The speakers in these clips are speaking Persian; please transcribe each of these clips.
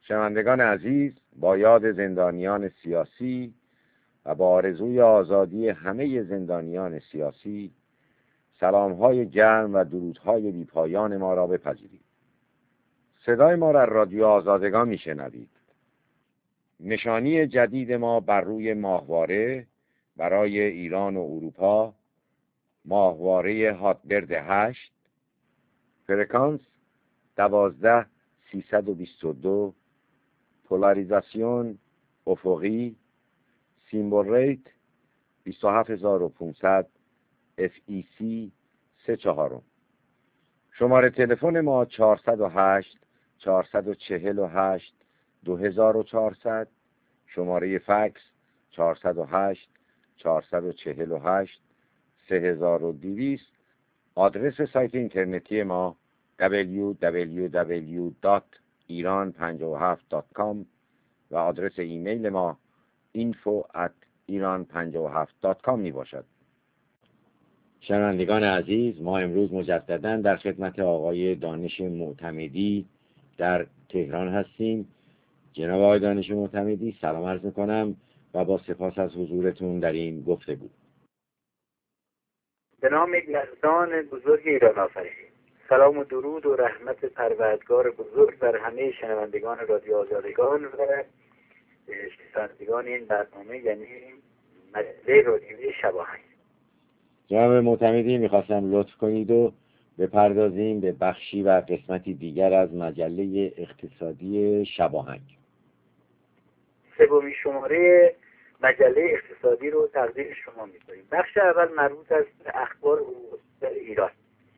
شنوندگان عزیز، با یاد زندانیان سیاسی و با آرزوی آزادی همه زندانیان سیاسی، سلام‌های گرم و درودهای بی‌پایان ما را بپذیرید. صدای ما را رادیو آزادگان میشنوید. نشانی جدید ما بر روی ماهواره برای ایران و اروپا، ماهواره هاتبرد 8، فرکانس 12322، پولاریزاسیون افقی، سیمبل ریت 27500، FEC 34. شماره تلفن ما 408 448 2400، شماره فکس 408 448 3200. آدرس سایت اینترنتی ما www.iran57.com و آدرس ایمیل ما info@iran57.com می باشد. شنوندگان عزیز، ما امروز مجدداً در خدمت آقای دانش معتمدی در تهران هستیم. جناب آقای دانش معتمدی، سلام عرض میکنم و با سپاس از حضورتون در این گفتگو. به نام یزدان بزرگ ایران آفرین. سلام و درود و رحمت پروردگار بزرگ بر همه شنوندگان رادیو آزادگان و شنوندگان این برنامه، یعنی مجله رادیویی شباهنگ. جناب معتمدی، میخواستم لطف کنید و بپردازیم به بخشی و قسمتی دیگر از مجله اقتصادی شباهنگ. سومین شماره مجله اقتصادی رو تقدیم شما می‌کنیم. بخش اول مربوط است به اخبار در ایران.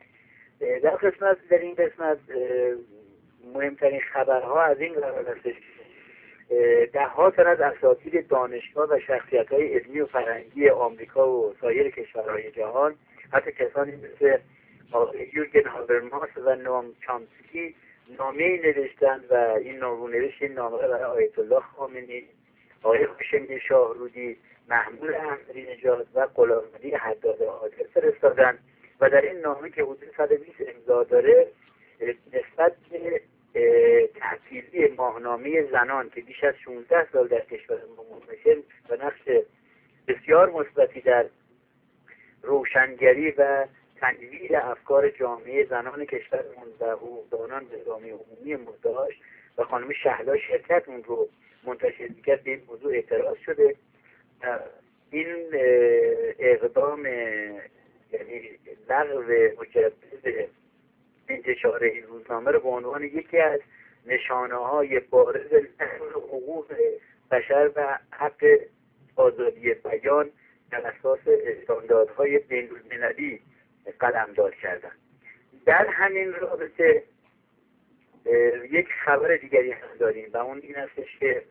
در این قسمت مهمترین خبرها از این قرار است که ده‌ها تن از اساتید دانشگاه و شخصیت‌های علمی و فرهنگی آمریکا و سایر کشورهای جهان، حتی کسانی مثل یورگن هابرماس و نوام چامسکی، نامه‌ای نوشتند و این نامه برای آیت الله خامنه‌ای، آقای هاشمی شاهرودی، محمود احمدی‌نژاد و غلامعلی حداد عادل فرستادند و در این نامه که حدود 120 امضا داره، نسبت به تحصیلی ماهنامه زنان که بیش از 16 سال در کشور ما منتشر و نقش بسیار مثبتی در روشنگری و تنویر افکار جامعه زنان کشورمون و حقوقدانان به جامعه عمومی ما داشت و خانم شهلا شرکت اون رو منتشر می‌کرد، به این موضوع اعتراض شده. این اقدام، یعنی لغو مجدد انتشار این روزنامه رو به عنوان یکی از نشانه‌های بارز نقض حقوق بشر و حق آزادی بیان در اساس استانداردهای بین‌المللی قلمداد کردند. در همین رابطه یک خبر دیگری هم داریم و اون این هستش که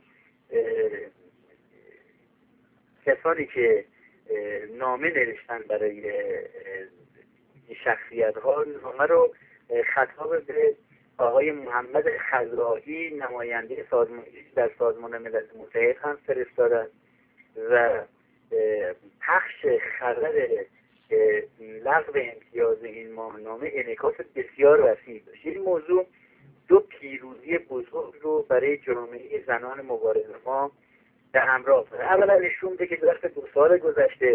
کسانی که نامه نوشتن برای شخصیت ها، نامه رو خطاب به آقای محمد خضرایی، نماینده در سازمان ملل متحد هم فرستادند و پخش خبر لغو امتیاز این ماهنامه انعکاس بسیار وسیعی داشت. این موضوع دو پیروزی بزرگ رو برای جامعه زنان مبارز ما به همراه داره. اولا نشون میده که در 2 سال گذشته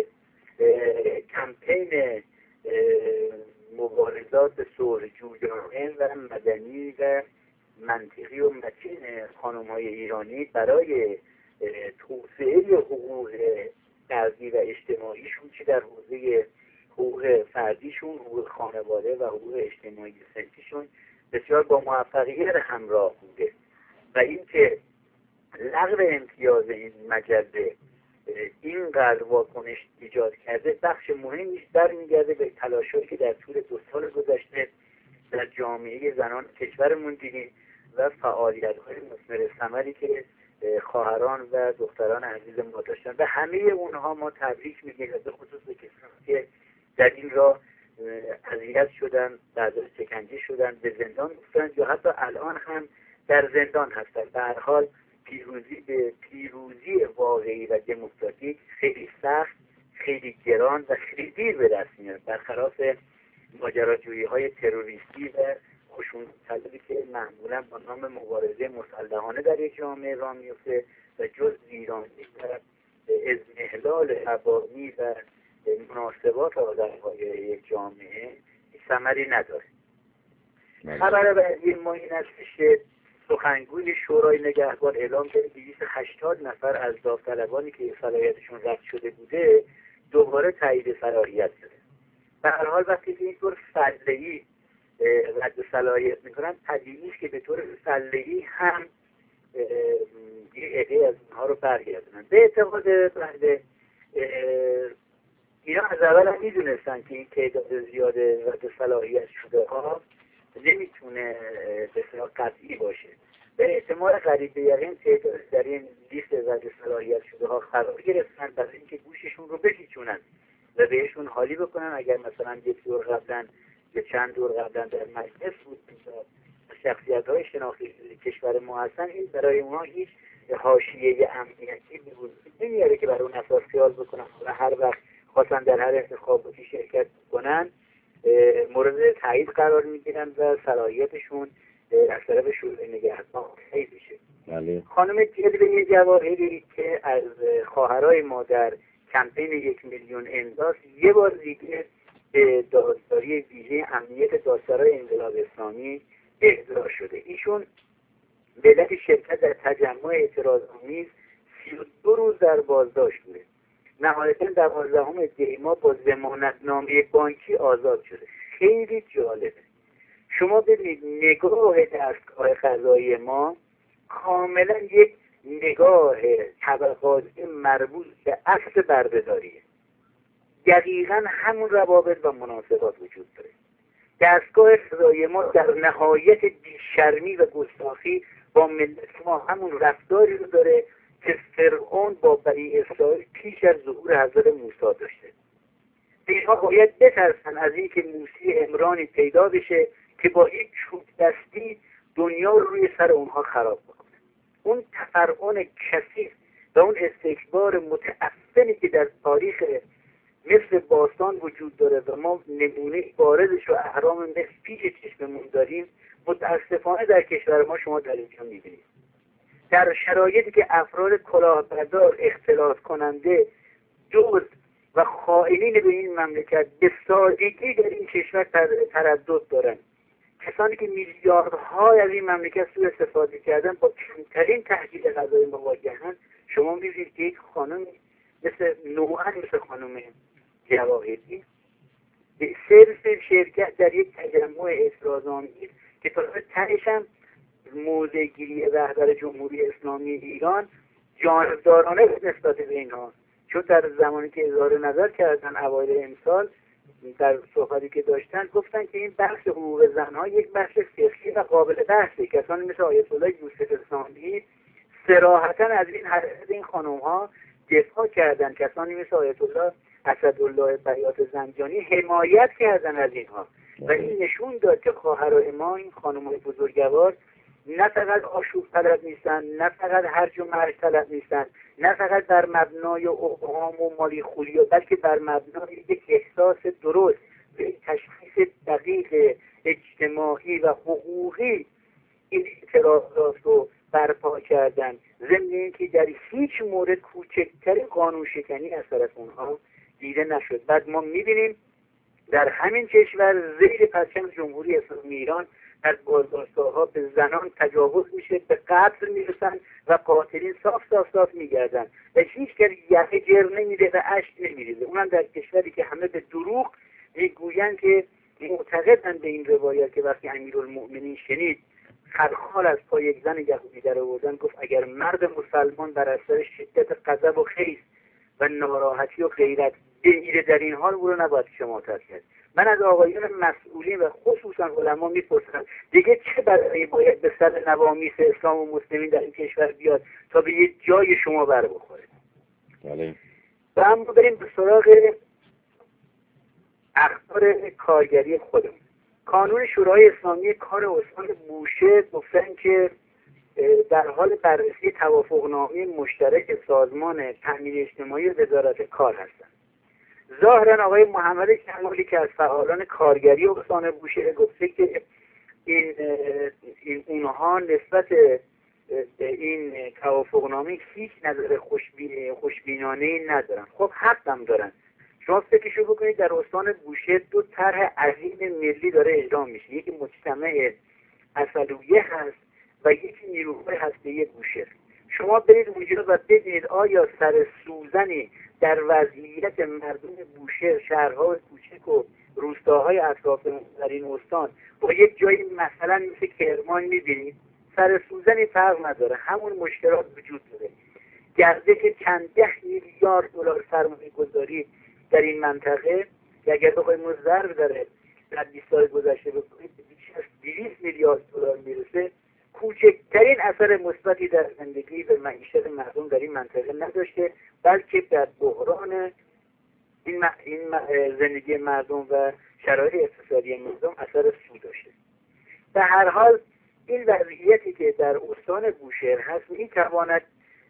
کمپین مبارزات صلح‌جویانه و مدنی و منطقی و متین خانم‌های ایرانی برای توسعه حقوق فردی و اجتماعیشون، چه در حوزه حقوق فردیشون، حقوق خانواده و حقوق اجتماعی سنفیشون، بسیار با موفقیت همراه بوده و اینکه لغو امتیاز این مجله اینقدر واکنش ایجاد کرده، بخش مهمیش برمیگرده به تلاش‌هایی که در طول 2 سال گذشته در جامعه زنان کشورمون دیدیم و فعالیت‌های مثمر ثمری که خواهران و دختران عزیز ما داشتن و همه اونها ما تبریک میگیم، به خصوص به کسانی که در این راه اذیت شدن، بعد شکنجه شدن، به زندان رفتن یا حتی الان هم در زندان هستن. به هر حال پیروزی واقعی و دموکراتیک خیلی سخت، خیلی گران و خیلی دیر به دست میاد، برخلاف ماجراجویی‌های تروریستی و خشونت طلبی که معمولا با نام مبارزه مسلحانه در یک جامعه راه میفته و جز ویرانی و اضمحلال مبانی و مناسبات آدم‌های یک جامعه ثمری نداره. خبر بعدی ما این است که سخنگوی شورای نگهبان اعلام کرده 280 نفر از داوطلبانی که صلاحیتشون رد شده بوده دوباره تایید صلاحیت شده. به هر حال وقتی که اینطور فله‌ای رد صلاحیت میکنن طبیعی است که به طور فله‌ای هم یه عده از اینها رو برگردونن. به اعتقاد بنده اینا از اول هم میدونستن که این تعداد زیاد رد صلاحیت شده ها نمیتونه بسیار قطعی باشه. به احتمال قریب به یقین تعداد در این لیست رد صلاحیت شده ها قرار گرفتن برای اینکه گوششون رو بپیچونن و بهشون حالی بکنن. اگر مثلا یک دور قبلا یا چند دور قبلا در مجلس بود شخصیت های شناختی کشور ما هستن، این برای اونها هیچ حاشیه امنیتی به وجود نمیاره که برای اون اساس خیال بکنن و هر وقت خواستن در هر انتخاباتی شرکت کنن مورد تایید قرار میگیرن و صلاحیتشون از طرف شورای نگهبان تایید میشه. بله. خانم جلوه جواهری که از خواهرای ما در کمپین 1 میلیون امضا یه بار دیگه به دادگستری ویژه امنیت دادسرای انقلاب اسلامی احضار شده. ایشون به علت شرکت در تجمع اعتراض‌آمیز 32 روز در بازداشت بوده. نهایتاً 12 دی ماه با ضمانتنامه بانکی آزاد شده. خیلی جالبه. شما ببینید نگاه دستگاه قضایی ما کاملا یک نگاه طبقاتی مربوط به اصل بردهداریه. دقیقاً همون روابط و مناسبات وجود داره. دستگاه قضایی ما در نهایت بیشرمی و گستاخی با ملت ما همون رفتاری رو داره که فرعون با بنی اسرائیل پیش از ظهور حضرت موسی داشته. اینها باید بترسن از این که موسی عمرانی پیدا بشه که با یک چوب دستی دنیا رو روی سر اونها خراب بکنه. اون تفرعون کثیف و اون استکبار متعفنی که در تاریخ مثل باستان وجود داره و ما نمونه بارزش و اهرام مثل پیش چشممون داریم، متاسفانه در کشور ما شما در اینجا میبینید. در شرایطی که افراد کلاهبردار، اختلاط کننده، دزد و خائنین به این مملکت به سادگی در این کشور تردد دارن، کسانی که میلیاردها از این مملکت سوء استفاده کردن با کمترین تهدید غذایی مواجهن، شما میبینید که یک خانم مثل خانم جواهری به صرف شرکت در یک تجمع اعتراض‌آمیز که تا تهش هم موضع گیری رهبر جمهوری اسلامی ایران جانبدارانه نسبت به اینها، چون در زمانی که اظهار نظر کردن اوایل امسال در صحبتی که داشتن گفتن که این بحث حقوق زنها یک بحث فقهی و قابل بحثه. کسانی مثل آیت الله یوسف ثانی صراحتا از این حرکت این خانم ها دفاع کردن. کسانی مثل آیت الله اسدالله بیات زنجانی حمایت کردن از اینها و این نشون داد که خواهرای ما، این خانم‌های بزرگوار، نه فقط آشوب طلب نیستن، نه فقط هرج و مرج طلب نیستن، نه فقط بر مبنای ابهام و مالی خولی، بلکه بر مبنای یک احساس درست و تشخیص دقیق اجتماعی و حقوقی این اعتراضات رو برپا کردن، ضمن اینکه در هیچ مورد کوچکترین قانون شکنی از طرف اونها دیده نشد. بعد ما می‌بینیم در همین کشور زیر پرچم جمهوری اسلامی ایران از بازداشتگاه‌ها به زنان تجاوز میشه، به قتل میرسن و قاتلین صاف میگردن و هیچ کس یقه جر نمیده و اشک نمیریزه. اونم در کشوری که همه به دروغ میگوین که معتقدن به این روایت که وقتی امیرالمؤمنین شنید خلخال از پای یک زن یهودی در آوردن، گفت اگر مرد مسلمان بر اثر شدت غضب و خیز و ناراحتی و غیرت بمیره در این حال او رو نباید شماتت کرد. من از آقایان مسئولین و خصوصا علما میپرسم دیگه چه برای باید به سر نوامیس اسلام و مسلمین در این کشور بیاد تا به یه جای شما بر بخوره؟ بله. و اما بریم به سراغ اخبار کارگری خودمون. کانون شورای اسلامی کار استان بوشه گفتن که در حال بررسی توافقنامه مشترک سازمان تامین اجتماعی و وزارت کار هستند. ظاهرا آقای محمد کمالی که از فعالان کارگری استان بوشهر گفته که این اینها نسبت به این توافقنامه هیچ نظر خوشبینانه‌ای ندارن. خب حق هم دارن. شما فکرشو بکنید در استان بوشهر 2 طرح عظیم ملی داره اجرا میشه. یکی مجتمع اصلویه هست و یکی نیروهای هسته‌ای بوشهر. شما برید اونجا و ببینید آیا سر سوزنی در وضعیت مردم بوشهر، شهرهای کوچک و روستاهای اطراف در این استان با یک جایی مثلا مثل کرمان میبینید، سر سوزنی فرق نداره، همون مشکلات وجود داره. گردش چند 10 میلیارد دلار سرمایه گذاری در این منطقه که اگر بخوایم اون ضرب داره در 20 سال گذشته بکنید بیش از 200 میلیارد دلار میرسه، کوچکترین اثر مثبتی در زندگی و معیشت مردم در این منطقه نداشته، بلکه در بحران این زندگی مردم و شرایط اقتصادی مردم اثر سو داشته. به هر حال این وضعیتی که در استان بوشهر هست میتواند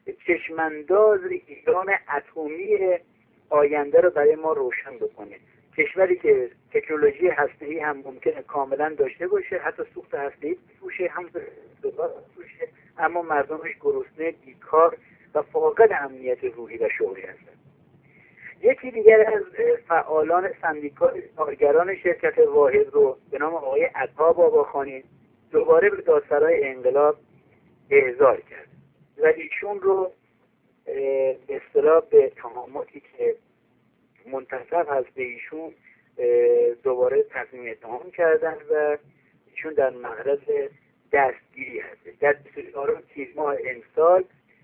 چشمانداز ایران اتمی آینده رو برای ما روشن بکنه. کشوری که تکنولوژی هسته‌ای هم ممکنه کاملا داشته باشه، حتی سوخت هسته‌ای بفروشه، هم بفروشه، اما مردمش گرسنه، بیکار و فاقد امنیت روحی و شغلی هستند. یکی دیگر از فعالان سندیکای کارگران شرکت واحد رو به نام آقای عطا باباخانی دوباره به دادسرای انقلاب احضار کرد و ایشون رو به اصطلاح به اتهاماتی که منتسب هست به ایشون دوباره تضمین اتهام کردن و ایشون در معرض دستگیری هست. در 24 تیر ماه امسال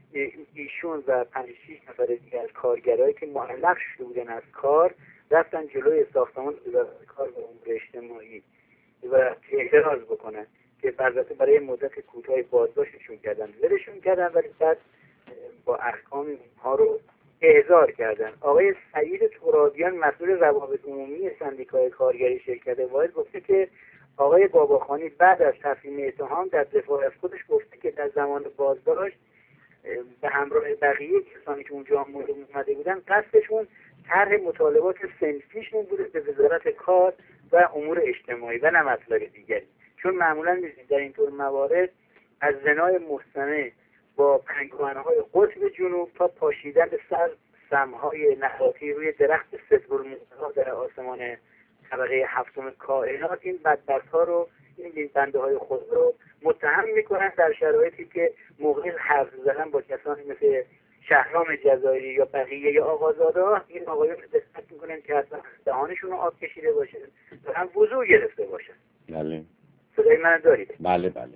ایشون و 5-6 نفر دیگر از کارگرایی که معلق شده بودن از کار رفتن جلوی ساختمان وزارت کار و امور اجتماعی و اعتراض بکنن که البته برای مدت کوتاهی بازداشتشون کردن، ولشون کردن، ولی بعد با احکام اونها رو احضار کردن. آقای سعید ترابیان مسئول روابط عمومی سندیکای کارگری شرکت واحد گفته که آقای باباخانی بعد از تسلیم اتهام در دفاع از خودش گفته که در زمان بازداشت به همراه بقیه کسانی که اونجا اومده بودن قصدشون طرح مطالبات صنفیشون بوده به وزارت کار و امور اجتماعی و نه مطلب دیگری، چون معمولا می‌بینید در اینطور موارد از زنای محسنه با پنگوانهای قطب جنوب تا پاشیدن سر سمهای نباتی روی درخت سدرالمنتهی در آسمان طبقه 7 کائنات این بدبخت‌ها رو، این بنده های خود رو متهم میکنن در شرایطی که موقع حرف زدن با کسانی مثل شهرام جزایری یا بقیه یا آقازاده ها این آقایون دقت میکنن که اصلا دهانشون رو آب کشیده باشه و هم وضوع گرفته باشن. بله. صدای من دارید؟ بله بله.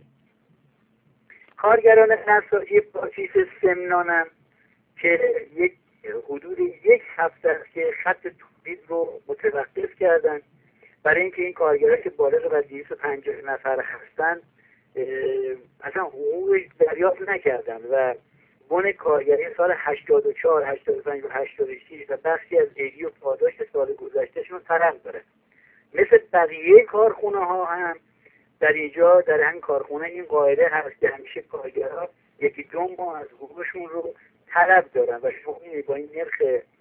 کارگران نساجی پاچیس سمنانم که حدود 1 هفته است که خط تولید رو متوقف کردن برای اینکه این کارگران که بالغ و 250 نفر هستن اصلا حقوق دریافت نکردن و بن کارگری سال 84 85 و 86 و بخشی از ایدی و پاداش سال گذشتهشون طلب داره. مثل بقیه کارخونه ها هم در اینجا در همین کارخونه این قاعده هست که همیشه کارگرها 1-2 ماه از حقوقشون رو طلب دارن و شما با این نرخ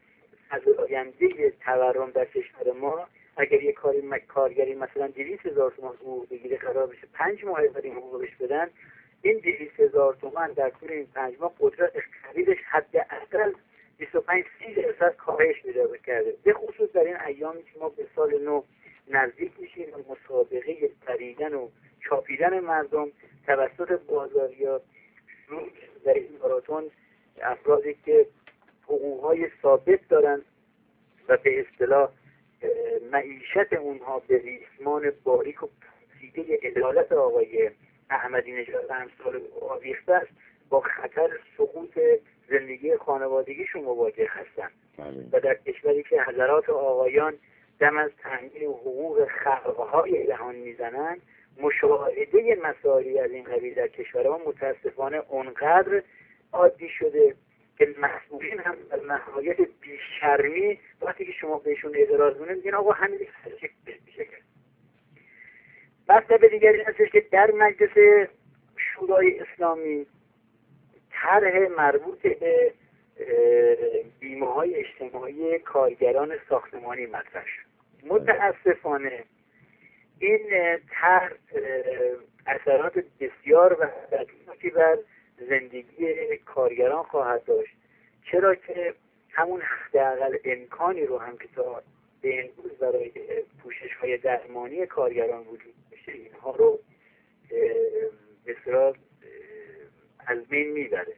فزاینده تورم در کشور ما اگر یک کارگری مثلا 200,000 تومان حقوق بگیره قرار بشه 5 ماه بعد این حقوقش بدن، این 200,000 تومان در طول این 5 ماه قدرت خریدش حداقل 25-30% کاهش پیدا کرده. به خصوص در این ایامی که ما به سال نو نزدیک میشیم و مسابقه خریدن و چاپیدن مردم توسط بازاریا شروع در این ماراتون افرادی که حقوقهای ثابت دارن و به اصطلاح معیشت اونها به ریسمان باریک و پیچیده عدالت آقای احمدی نژاد و امثال آویخته است با خطر سقوط زندگی خانوادگیشون مواجه هستند و در کشوری که حضرات آقایان دم از تامین حقوق خلقهای جهان میزنند، مشاهده مسائلی از این قبیل در کشور ما متاسفانه اونقدر عادی شده که مسئولین هم از نهایت بیشرمی وقتی که شما بهشون اعتراض کنید میگن آقا همین چک میشه کرد. مطلب دیگری هستش که در مجلس شورای اسلامی طرح مربوط به بیمه‌های اجتماعی کارگران ساختمانی مطرح شد. متاسفانه این طرح اثرات بسیار وحشتناکی بر زندگی کارگران خواهد داشت، چرا که همون حداقل امکانی رو هم که تا به امروز برای پوشش‌های درمانی کارگران وجود داشته اینها رو بسیار از بین میبره.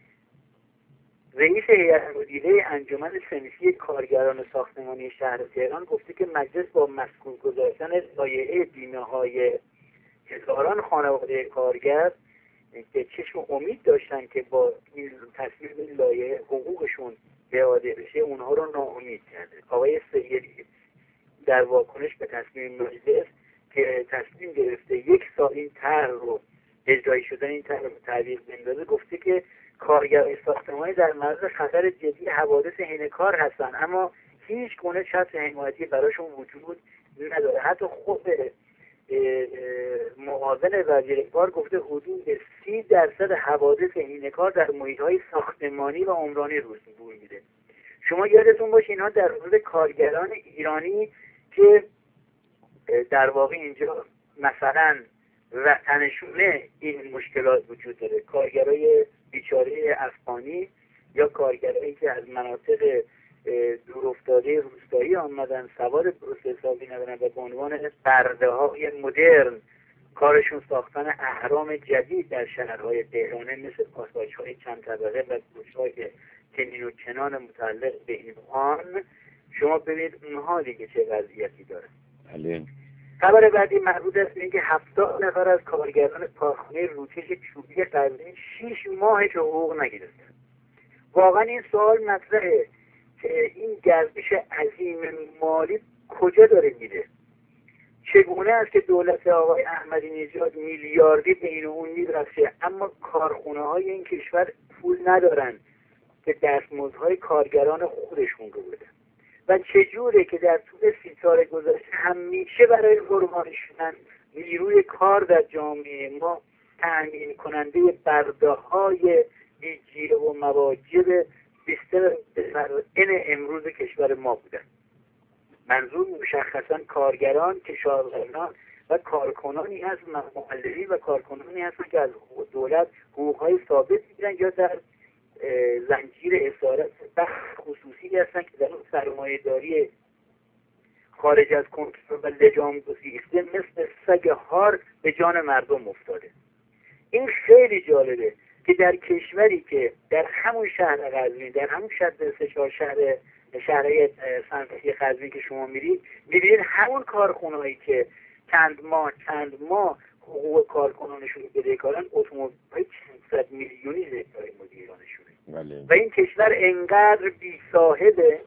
رئیس هیئت مدیره انجمن صنفی کارگران ساختمانی شهر تهران گفته که مجلس با مسکوت گذاشتن لایحه بیمه‌های هزاران خانواده کارگر که چشم امید داشتن که با این تصویب این لایحه حقوقشون اعاده بشه، اونها رو ناامید کرده. آقای سیدی در واکنش به تصمیم مجلس که تصمیم گرفته 1 سال این طرح رو اجرایی شدن این طرح رو تعویق بندازه، گفته که کارگران ساختمانی در معرض خطر جدی حوادث حین کار هستن، اما هیچ گونه شرط حمایتی براشون وجود نداره. حتی خود معاون وزیر کار گفته حدود 30% حوادث حین کار در محیط‌های ساختمانی و عمرانی روی میده. شما یادتون باشه اینها در مورد کارگران ایرانی که در واقع اینجا مثلا وطنشونه این مشکلات وجود داره، کارگرای بیچاره افغانی یا کارگرایی که از مناطق دورافتاده روستایی آمدن، سوار پروسه حسابی ندارن و به عنوان برده‌های مدرن کارشون ساختن اهرام جدید در شهرهای تهرانه، مثل پاساژهای چند طبقه و کوچه‌های چنین و چنان متعلق به این آن. شما ببینید اونها دیگه چه وضعیتی داره. بله. خبر بعدی مربوط است به اینکه 70 نفر از کارگران کارخانه روکش چوبی قزوین 6 ماه حقوق نگرفتند. واقعا این سوال مطرحه که این گردش عظیم مالی کجا داره میره؟ چگونه است که دولت آقای احمدی نژاد میلیاردی بین اون میدرسه اما کارخونه های این کشور پول ندارن که دستمزدهای کارگران خودشون رو بدن؟ و چجوره که در طول 30 سال گذشته همیشه برای قربانی شدن نیروی کار در جامعه ما تأمین کننده برده‌های بی‌جیره و مواجب بیشتر این امروز کشور ما بودن؟ منظور مشخصا کارگران، کشاورزان و کارکنانی هست، مؤلفین و کارکنانی هستن که از دولت حقوق‌های ثابت می‌گیرن یا در زنجیر اسارت بخش خصوصی هستن که در اون سرمایه‌داری خارج از کنترل و لجام گسیخته مثل سگ هار به جان مردم افتاده. این خیلی جالبه که در کشوری که در همون شهر قزوین، در همون شهرهای صنعتی قزوین که شما میبینید همون کارخونه‌ای که چند ماه حقوق کارکنانشون بدهکارن، اتومبیل‌های 500 میلیونی ذکرای مدیرانشونه. بله. و این کشور انقدر بی‌صاحبه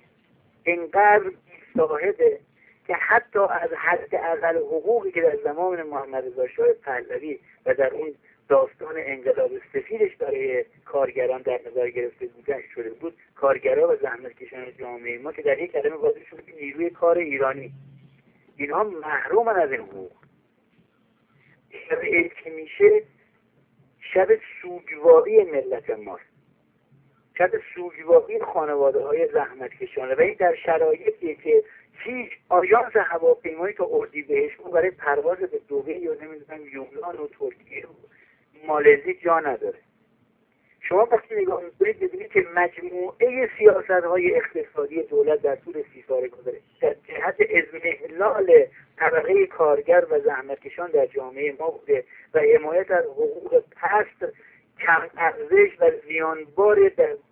که حتی از حد اقل حقوقی که در زمان محمد رضا شاه پهلوی و در اون داستان انقلاب سفیدش برای کارگران در نظر گرفته شده بود، کارگران و زحمتکشان جامعه ما که در یک کلمه واضح شده که نیروی کار ایرانی، اینها محرومن از این حقوق. شب عید که میشه شب سوگواری ملت ماست، شب سوگواری خانواده های زحمتکشانه، و این در شرایطی که هیچ آژانس هواپیمایی تا اردیبهشت برای پرواز به دبی یا نمیدونم یونان و ترکیه و مالزی جا نداره. شما وقتی نگاه میکنید ببینید که مجموعه سیاست‌های اقتصادی دولت در طول 30 سال گذشته در جهت اضمحلال طبقه کارگر و زحمتکشان در جامعه ما بوده و حمایت از حقوق پست، کم ارزش و زیانبار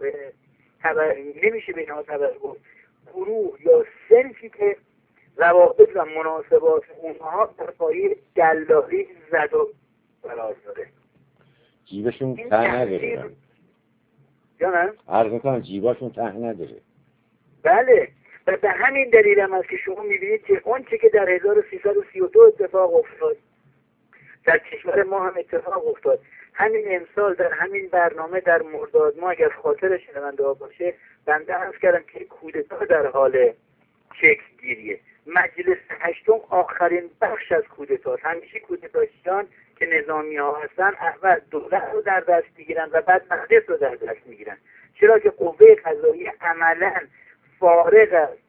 نمیشه به اینها توجه گروه یا صنفی که روابط و مناسبات اونها در پایه دلالی زد و قرار داره. جیبشون ته نداره. جانم؟ عرض میکنم جیباشون ته نداره. بله، و به همین دلیل هم است که شما میبینید که اون چه که در 1332 اتفاق افتاد در کشور ما هم اتفاق افتاد. همین امسال در همین برنامه در مرداد ما، اگر خاطر شنونده ها باشه، بنده عرض کردم که کودتا در حال شکل گیریه. مجلس هشتم آخرین بخش از کودتاست. همیشه کودتاشیان که نظامی ها هستن اول دولت رو در دست میگیرن و بعد مجلس رو در دست میگیرن، چرا که قوه قضاییه عملا فارغ از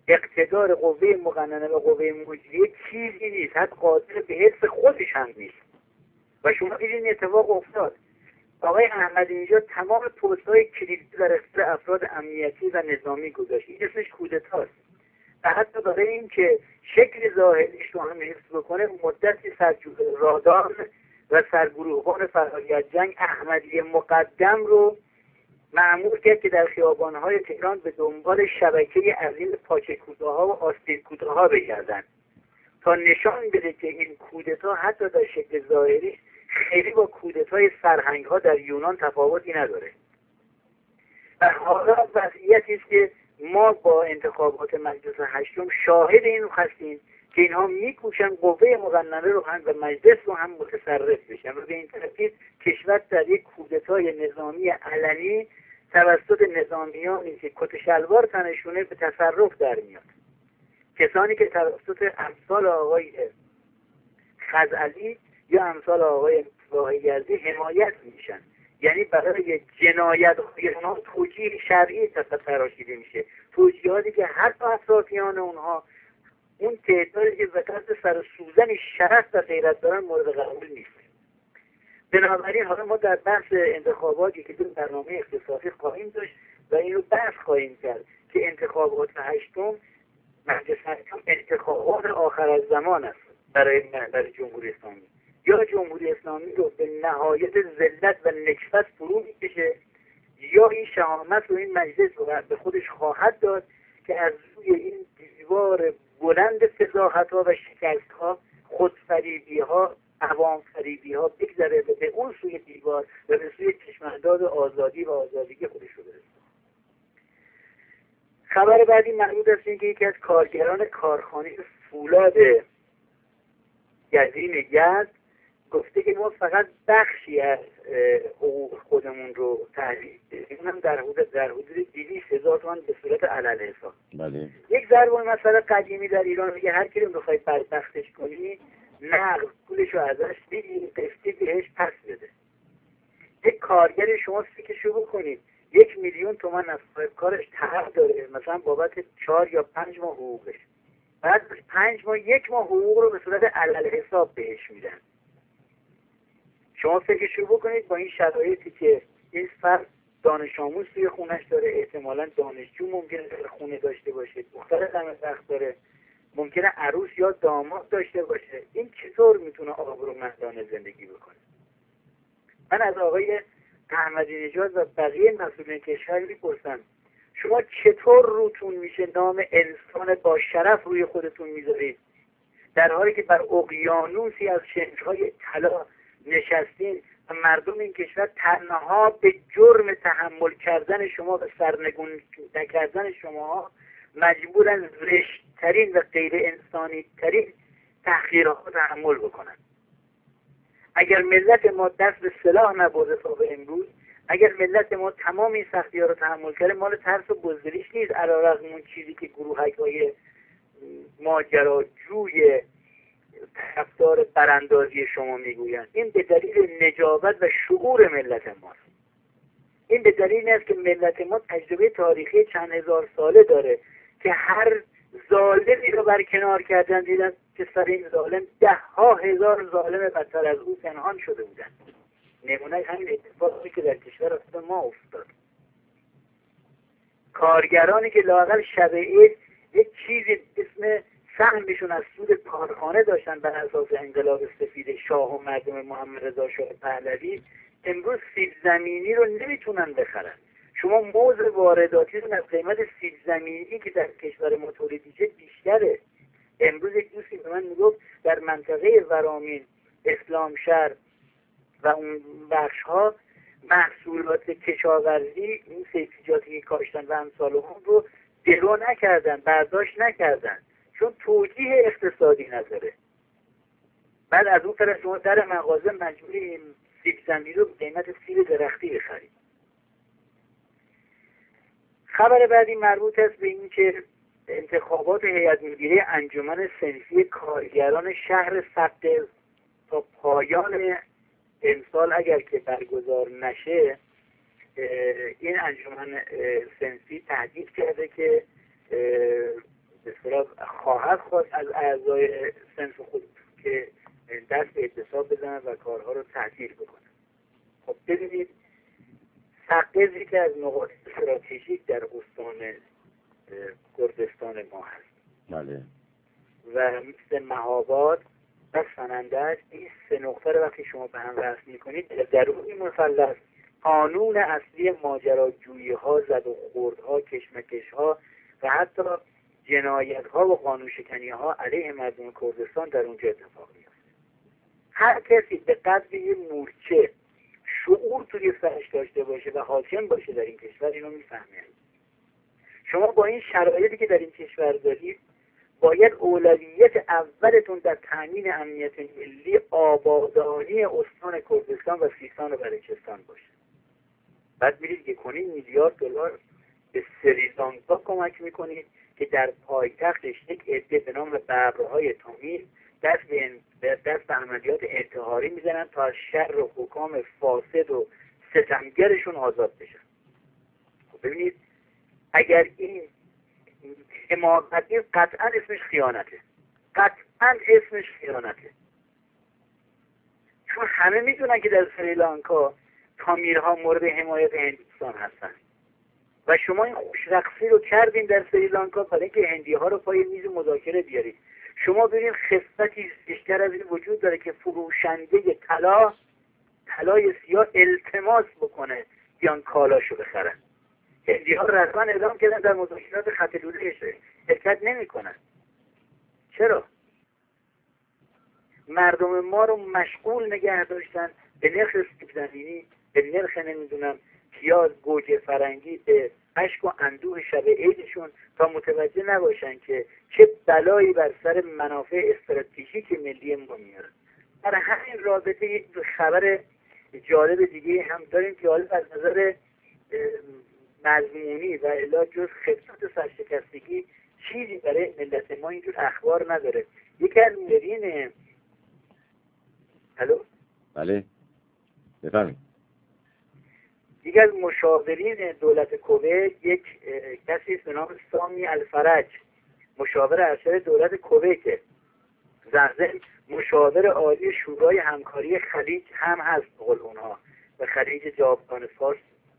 اقتدار قوه مقننه و قوه مجریه چیزی نیست، حتی قادر به حفظ خودش هم نیست. و شما دیدین این اتفاق افتاد. آقای احمدی نژاد تمام پست‌های کلیدی در اختیار افراد امنیتی و نظامی گذاشت. این اسمش کودتاست. و حتی برای این که شکل ظاهریش رو هم حفظ بکنه مدتی رادان و سرگروهبان فعالیت جنگ احمدی مقدم رو مأمور کرد که در خیابان‌های تهران به دنبال شبکه عظیم پاچه کوتاه‌ها و آستین کوتاه‌ها بگردن تا نشان بده که این کودتا حتی در شکل ظاهری خیلی با کودتای سرهنگ‌ها در یونان تفاوتی نداره. و حالا وضعیتی است که ما با انتخابات مجلس هشتم شاهد این رو هستیم که اینها میکوشن قوه مقننه رو هم و مجلس رو هم متصرف بشن و به این ترتیب کشور در یک کودتای نظامی علنی توسط نظامیانی که کت شلوار تنشونه به تصرف در میاد. کسانی که توسط امثال آقای خزعلی یا امثال آقای واهی‌یزدی حمایت میشن، یعنی برای جنایت اونها توجیه شرعی تراشیده میشه، توجیهاتی که حتی اطرافیان اونها اون تعدادی که وقت سر سوزن شرف و غیرت دارن مورد قبول نیست. بنابراین حالا ما در بحث انتخاباتی که در برنامه اختصاصی خواهیم داشت و این رو بحث خواهیم کرد که انتخابات هشتم مجلس هشتم انتخابات آخر از زمان است برای جمهوری اسلامی. یا جمهوری اسلامی رو به نهایت ذلت و نکبت فرو میکشه یا این شهامت رو این مجلس رو به خودش خواهد داد که از روی این دیوار بلند فضاحت‌ها و شکست‌ها، خودفریبی‌ها، عوام فریبی‌ها بگذره و به اون سوی دیوار و به سوی چشمانداز آزادی و آزادگی خودش رو برسه. خبر بعدی مربوط است که یکی از کارگران کارخانه فولاد گزین یزد گفته که ما فقط بخشی از حقوق خودمون رو تحویل دادیم، اونم در حدود 200,000 تومان به صورت علل حساب. بله. یک ضرب المثل قدیمی در ایران میگه هر کی رو بخوای بدبختش کنی نقد پولشو ازش بگیر، قسطی بهش پس بده. یک کارگر شما فکرشو بکنید 1,000,000 تومان از کارش طرف داره مثلا بابت 4 یا 5 ماه حقوقش، بعد 5 ماه 1 ماه حقوق رو به صورت علل حساب بهش میدن. شما فکرشو بکنید با این شرایطی که این فرد دانش آموز توی خونش داره، احتمالاً دانشجو ممکنه در خونه داشته باشه، دختر دم سخت داره، ممکنه عروس یا داماد داشته باشه، این چطور میتونه آبرومندانه زندگی بکنه؟ من از آقای احمدی نژاد و بقیه مسئولین کشور میپرسم شما چطور روتون میشه نام انسان با شرف روی خودتون میذارید در حالی که بر اقیانوسی از شنجهای طلا نشستین و مردم این کشور تنها به جرم تحمل کردن شما و سرنگون نکردن شما مجبورن زشت‌ترین و غیر انسانی ترین تحقیرها تحمل بکنن. اگر ملت ما دست به سلاح نبرده تا به امروز، اگر ملت ما تمام این سختی‌ها رو تحمل کرده، مال ترس و بزدلیش نیست، علیرغم اون چیزی که گروهک‌های ماجراجوی طرفدار براندازی شما میگویند. این به دلیل نجابت و شعور ملت ماست. این به دلیل است که ملت ما تجربه تاریخی چند هزار ساله داره که هر ظالمی رو برکنار کردن دیدن که سر این ظالم 10,000 ظالم بدتر از او پنهان شده بودن. نمونه همین اتفاقی که در کشور خود ما افتاد. کارگرانی که لااقل شب عید یک چیزی اسم سهمشون از سود کارخانه داشتن بر اساس انقلاب سفید شاه و مردم محمد رضا شاه پهلوی، امروز سیب زمینی رو نمیتونن بخرن. شما موز وارداتیتون از قیمت سیب زمینی که در کشور ما تولید میشه بیشتره. امروز یک دوستی به من میگفت در منطقه ورامین، اسلامشهر و اون بخش ها محصولات کشاورزی، این سبزیجاتی که کاشتن و امثال هم رو درو نکردن، برداشت نکردن، چون توجیه اقتصادی نداره. بعد از اون طرف شما در مغازه مجبوری این سیب زمینی رو به قیمت سیب درختی بخرید. خبر بعدی مربوط است به این که انتخابات هیئت مدیره انجمن صنفی کارگران شهر سقز تا پایان امسال اگر که برگزار نشه، این انجمن صنفی تهدید کرده که به اصطلاح خواهد خواست از اعضای صنف خود که دست به اعتصاب بزنن و کارها رو تعطیل بکنن. خب ببینید سقز که از نقاط استراتژیک در استان کردستان ما هست. بله. و مثل مهاباد و سنندج، این سه نقطه رو وقتی شما به هم وصل میکنید در این مثلث قانون اصلی ماجراجویی ها، زد و خوردها، کشمکش ها و حتی جنایت ها و قانون شکنی ها علیه مردم کردستان در اونجا اتفاق میفته. هر کسی به قدر یه مورچه شعور توی سرش داشته باشه و حاکم باشه در این کشور اینو میفهمه. شما با این شرایطی که در این کشور دارید باید اولویت اولتون در تامین امنیت ملی آبادانی استان کردستان و سیستان و بلوچستان باشه. بعد میرید 1.5 میلیارد دلار به سریلانکا کمک میکنید که در پایتختش یک عده به نام ببرهای تامیل دست به عملیات انتحاری میزنن تا از شر و حکام فاسد و ستمگرشون آزاد بشن. خب ببینید اگر این حماقت نیست قطعا اسمش خیانته. قطعا اسمش خیانته. چون همه میدونن که در سریلانکا تامیرها مورد حمایت هندوستان هستن و شما این خوشرقصی رو کردین در سریلانکا برای اینکه هندی ها رو پای میز مذاکره بیارید. شما ببینید خصلتی بیشتر از این وجود داره که فروشنده طلای سیاه التماس بکنه بیان کالاشو بخرن. هندی ها رسما اعلام کردن در مذاکرات خط لوله شرکت نمی کنن. چرا؟ مردم ما رو مشغول نگه داشتن به نرخ سیب زمینی، به نرخ نمیدونم پیاز، گوجه فرنگی، به اشک و اندوه شب عیدشون تا متوجه نباشن که چه بلایی بر سر منافع استراتژیک ملی ما میاره. در همین رابطه یک خبر جالب دیگه هم داریم که حالا از نظر مضمونی و الا جز خدمت سرشکستگی چیزی برای ملت ما اینجور اخبار نداره. یکی از مدیرین بله بفرمایید. یکی از مشاورین دولت کویت یک کسی به نام سامی الفرج مشاور ارشد دولت کویت زرزن مشاور عالی شورای همکاری خلیج هم هست بقول اونها و خلیج جاودان فارس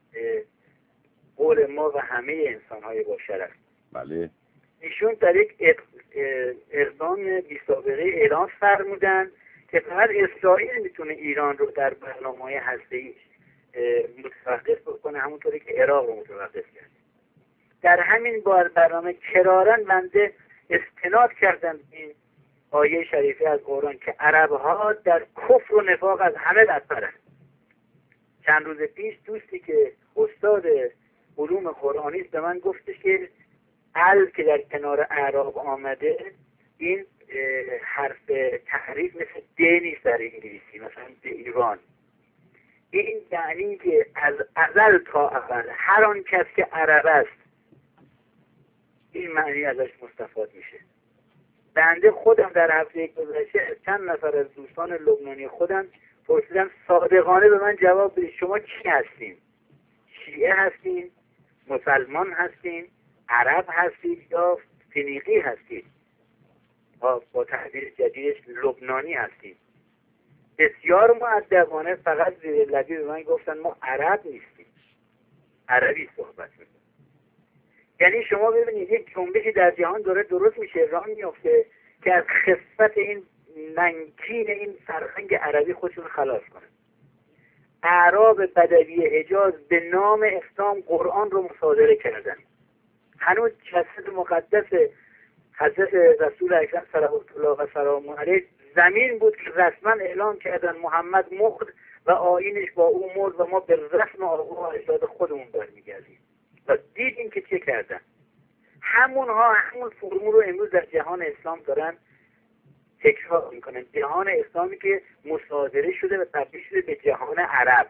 قول ما و همه انسان‌های با شرف. بله. ایشون در یک اقدام بی سابقه اعلام فرمودن که فقط اسرائیل میتونه ایران رو در برنامه‌های هسته‌ایش متوقف بکنه، همونطوری که عراق رو متوقف کرد. در همین برنامه کرارن بنده استناد کردن این آیه شریفه از قرآن که عرب‌ها در کفر و نفاق از همه بدترن. چند روز پیش دوستی که استاد علوم قرآنی است به من گفتش که که در کنار اعراب آمده این حرف تحریف مثل د نیست در انگلیسی، مثلا د ایران. این یعنی که از ازل تا ابد هر آن کس که عرب است این معنی ازش مستفاد میشه. بنده خودم در هفته گذشته چند نفر از دوستان لبنانی خودم پرسیدم صادقانه به من جواب بدید شما چی هستین؟ شیعه هستین؟ مسلمان هستین؟ عرب هستید یا فنیقی هستید؟ با تعبیر جدیدش لبنانی هستید. بسیار مؤدبانه فقط زیر لبی به من گفتن ما عرب نیستیم، عربی صحبت میکنیم. یعنی شما ببینید یک جنبشی در جهان داره درست میشه، راه میفته که از خفت این منکین این فرهنگ عربی خودشون خلاص کنه. اعراب بدوی حجاز به نام اسلام قرآن رو مصادره کردن. هنوز جسد مقدس حضرت رسول اکرم صلوات الله و سلامه علیه زمین بود که رسما اعلام کردن محمد مرد و آیینش با او مرد و ما به رسم آقا و اجداد خودمون برمیگردیم. و دیدیم که چه کردن. همون فرمول رو امروز در جهان اسلام دارن تکرار میکنن. جهان اسلامی که مصادره شده و تبدیل شده به جهان عرب.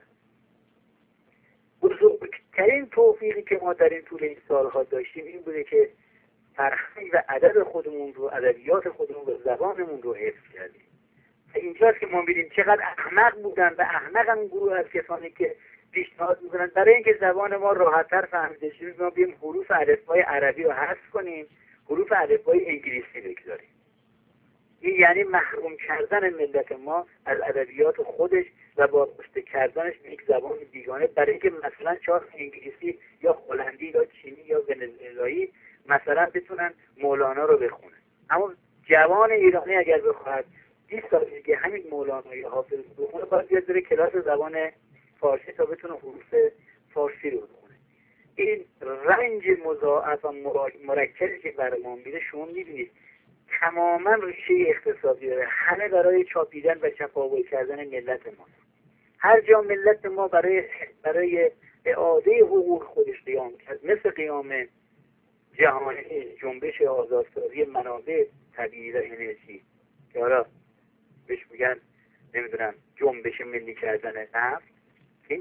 بزرگترین توفیقی که ما در این طول این سالها داشتیم این بوده که فرهنگ و ادب خودمون رو، ادبیات خودمون و زبانمون رو حفظ کردیم. اینجاست که ما می‌بینیم چقدر احمق بودن و احمق هم گروه از کسانی که پیشنهاد می‌کنن برای اینکه زبان ما راحت‌تر فهمیده شه ما بیایم حروف الفبای عربی رو حذف کنیم، حروف الفبای انگلیسی بگذاریم. این یعنی محروم کردن ملت ما از ادبیات خودش و وابسته کردنش به یک زبان بیگانه، برای اینکه مثلا 4 انگلیسی یا هلندی یا چینی یا ونزوئلایی مثلا بتونن مولانا رو بخونن. اما جوان ایرانی اگر بخواد 20 سال دیگه همین مولانا یا حافظ بخونه، باید بیاد بره کلاس زبان فارسی تا بتونه حروف فارسی رو بخونه. این رنج مضاعف و مرکبی که برای ما میده شما میبینید تماما ریشه اقتصادی داره، همه برای چاپیدن و چپاول کردن ملت ما. هر جا ملت ما برای اعاده حقوق خودش قیام کرد، مثل قیام جهانی جنبش آزادسازی منابع طبیعی و انرژی که حالا بهش میگن نمیدونم جنبش ملی کردن نفت، این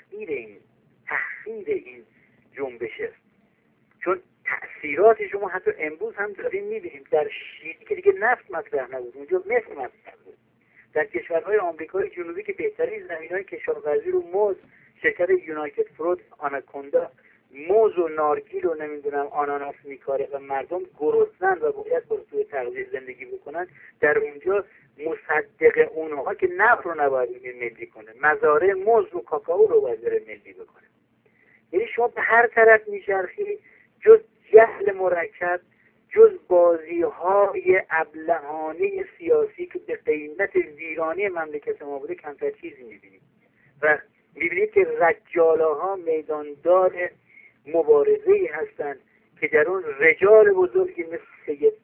تحقیر این جنبش است. چون تأثیرات شما حتی امروز هم داریم میبینیم در شیلی که دیگه نفت مطرح نبود، اونجا مس مطرح بود. در کشورهای آمریکای جنوبی که بهترین زمینهای کشاورزی رو موز، شرکت یونایتد فروت، آناکوندا موز و نارگیل و نمیدونم آناناس میکاره و مردم گرسنن و باید با سوء تغذیه زندگی بکنن، در اونجا مصدق اونها که نفت رو نباید ملی کنه، مزارع موز و کاکائو رو باید ملی بکنه. یعنی شما به هر طرف میچرخی جز جهل مرکب، جز بازی‌های ابلهانه سیاسی که به قیمت ویرانی مملکت ما بوده کمتر چیزی می‌بینید و می‌بینید که رجالاها میداندار مبارزه‌ای هستند که در اون رجال بزرگی مثل سید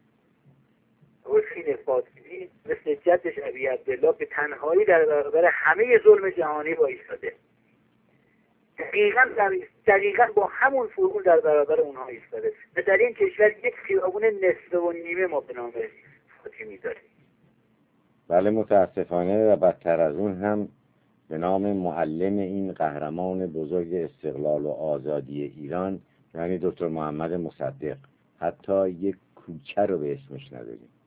حسین فاطمی، مثل جدش ابی عبدالله به تنهایی در برابر همه ظلم جهانی وایساده. دقیقاً با همون فرمول در برابر اونها ایستاده. و در این کشور یک خیابون نصف و نیمه ما به نام فاطمی داریم. بله، متاسفانه و بدتر از اون هم به نام معلم این قهرمان بزرگ استقلال و آزادی ایران، یعنی دکتر محمد مصدق، حتی یک کوچه رو به اسمش نداریم.